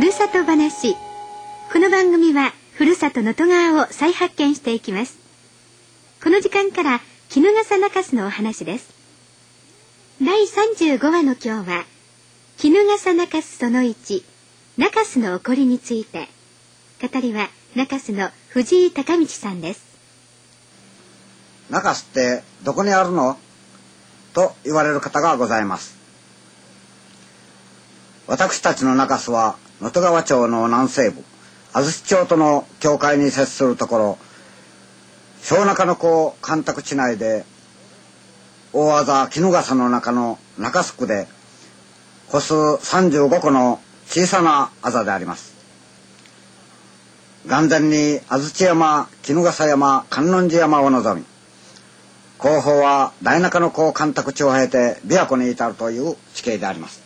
るさと話。この番組はふるさと能登川を再発見していきます。この時間から衣笠中洲のお話です。第35話の今日は衣笠中洲その1、中洲の起こりについて。語りは中洲の藤井孝道さんです。 中洲ってどこにあるのと言われる方がございます。私たちの中洲は能登川町の南西部安土町との境界に接するところ、小中野港干拓地内で大字衣笠の中の中洲区で戸数35個の小さな字であります。眼前に安土山、衣笠山、観音寺山を望み、後方は大中野港干拓地を経て琵琶湖に至るという地形であります。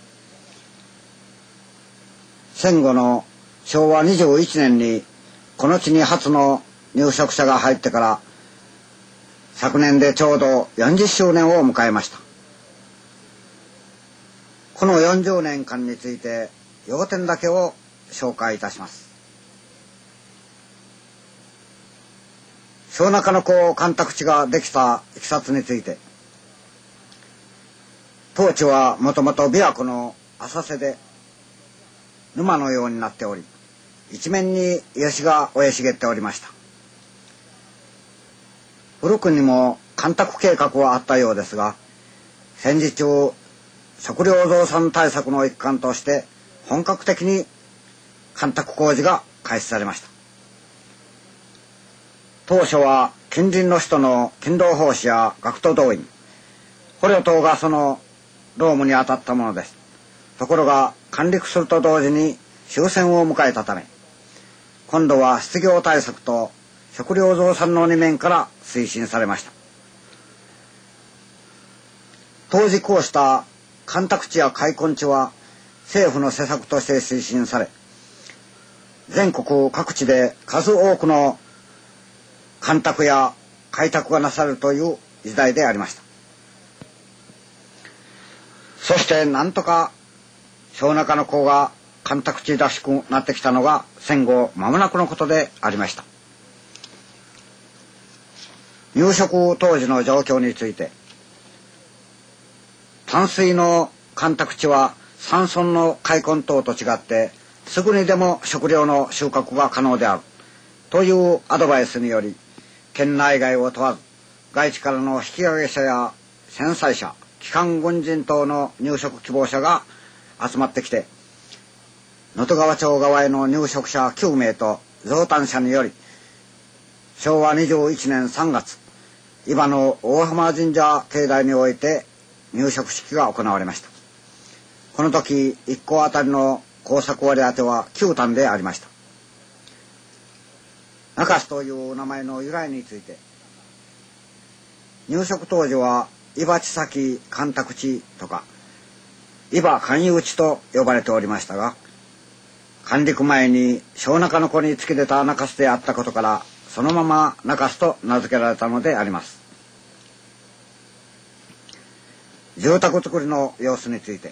戦後の昭和21年にこの地に初の入植者が入ってから昨年でちょうど40周年を迎えました。この40年間について要点だけを紹介いたします。小中野港干拓地ができたいきさつについて、当地はもともと琵琶湖の浅瀬で沼のようになっており、一面に吉が生い茂っておりました。古くにも干拓計画はあったようですが、戦時中食料増産対策の一環として本格的に干拓工事が開始されました。当初は近隣の人の勤労奉仕や学徒動員、捕虜等がその労務に当たったものです。ところが完陸すると同時に終戦を迎えたため、今度は失業対策と食料増産の2面から推進されました。当時こうした干拓地や開墾地は政府の施策として推進され、全国各地で数多くの干拓や開拓がなされるという時代でありました。そしてなんとか小中野港が干拓地らしくなってきたのが戦後間もなくのことでありました。入植当時の状況について、淡水の干拓地は山村の開墾等と違ってすぐにでも食料の収穫が可能であるというアドバイスにより、県内外を問わず外地からの引き上げ者や戦災者、帰還軍人等の入植希望者が集まってきて、能登川町側への入植者9名と増反者により、昭和21年3月、伊庭の大浜神社境内において入植式が行われました。この時1戸あたりの耕作割当は9反でありました。中洲という名前の由来について、入植当時は伊庭地先干拓地とか伊庭勧誘地と呼ばれておりましたが、干陸前に小中野湖に突き出た中洲であったことから、そのまま中洲と名付けられたのであります。住宅作りの様子について、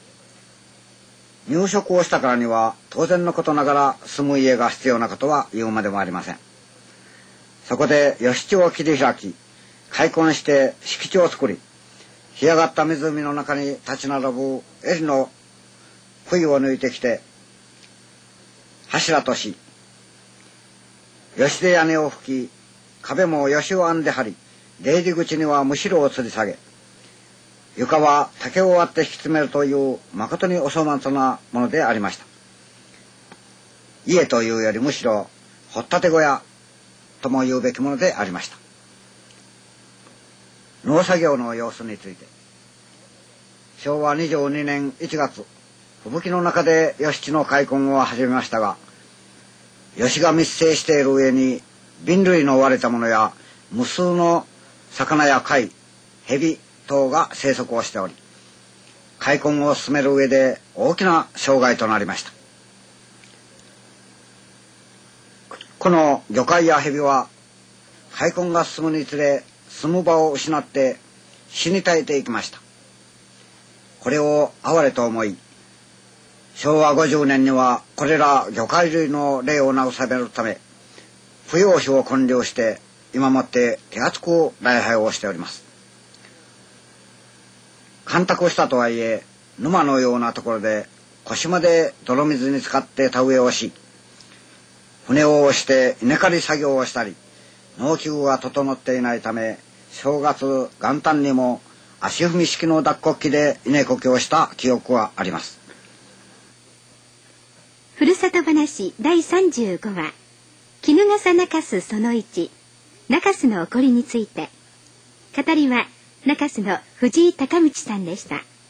入植をしたからには当然のことながら住む家が必要なことは言うまでもありません。そこで吉地を切り開き、開墾して敷地を作り、干上がった湖の中に立ち並ぶ襟の杭を抜いてきて柱とし、吉で屋根を吹き、壁も吉を編んで張り、出入り口にはむしろを吊り下げ、床は竹を割って引き詰めるという誠にお粗末なものでありました。家というよりむしろ掘ったて小屋とも言うべきものでありました。農作業の様子について、昭和22年1月、吹雪の中で吉地の開墾を始めましたが、吉が密生している上に瓶類の割れたものや無数の魚や貝、蛇等が生息をしており、開墾を進める上で大きな障害となりました。この魚介や蛇は開墾が進むにつれ住む場を失って死に絶えていきました。これを哀れと思い、 昭和50年にはこれら魚介類の霊を慰めるため供養碑を建立して今もって手厚く礼拝をしております。干拓したとはいえ沼のようなところで腰まで泥水に浸かって田植えをし、船を押して稲刈り作業をしたり、農機具が整っていないため正月元旦にも足踏み式の脱穀機で稲こきをした記憶はあります。 ふるさと話第35話、衣笠中洲その1、中洲の起こりについて。語りは中洲の藤井隆道さんでした。